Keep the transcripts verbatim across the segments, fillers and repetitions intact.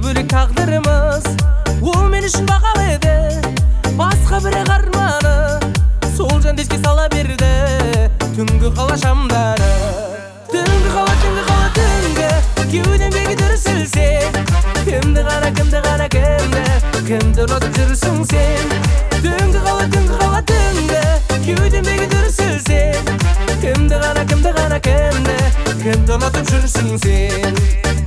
бөлек тағдырымыз, ол мен үшін бағалы еді. Басқа бірі қарманы, сол жанды еске сала берді. Түнгі қала шамдары, түнгі қала, түнгі қала, түнгі кеудем бегі дүрсілсе, кімді ғана, кімді ғана, кімді кімді ұнатып жүрсің сен. Түнгі қала, түнгі қала, түнгі кеудем бегі дүрсілсе, кімді ғана, кімді ғана, кімді кімді ұнатып жүрсің сен.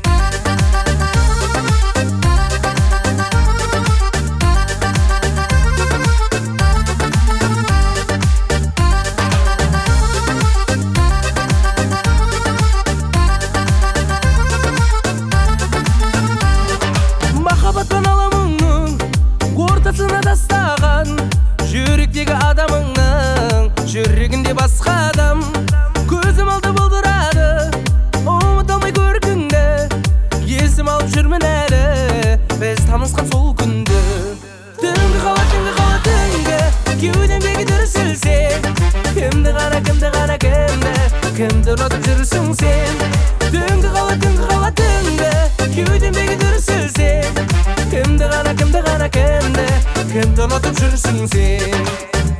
Ортасына тастаған жүректегі адамыңның, жүрегінде басқа адам. Көзім алды бұлдырады, ұмыта алмай көркіңді. Есім алып жүрмін әлі, біз танысқан сол күнді. Түнгі қала, түнгі қала, түнгі кеудем бегі дүрсілсе, кімді ғана, кімді ғана, кімді кімді ұнатып жүрсің сен. Түнгі қала, түнгі қала, түнгі кеудем бегі дүрсілсе, кімді ғана, кімді ғана, кімді кімді ұнатып жүрсің сен.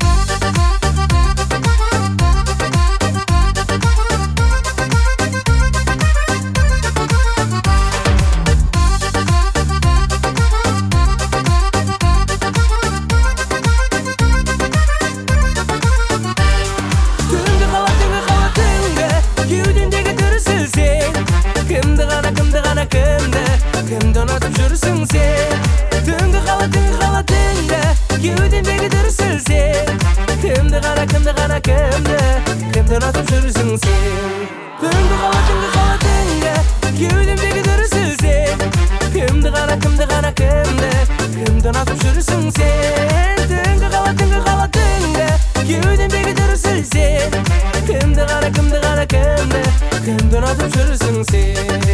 Түнгі қала, түнгі қала, түнгі кеудемдегі дүрсілсе, кімді ғана, кімді ғана, кімді кімді ұнатып жүрсің сен. Түнгі қала, түнгі қала, түнгі кеудемдегі дүрсілсе, кімді ғана, кімді ғана, кімді кімді ұнатып жүрсің сен. Түнгі қала, түнгі қала, түнгі кеудемдегі дүрсілсе, кімді ғана, кімді ғана, кімді кімді ұнатып жүрсің сен. Түнгі қала, түнгі қала, түнгі кеудемдегі дүрсілсе, кімді ғана, кімді ғана, кімді кімді ұнатып жүрсің сен.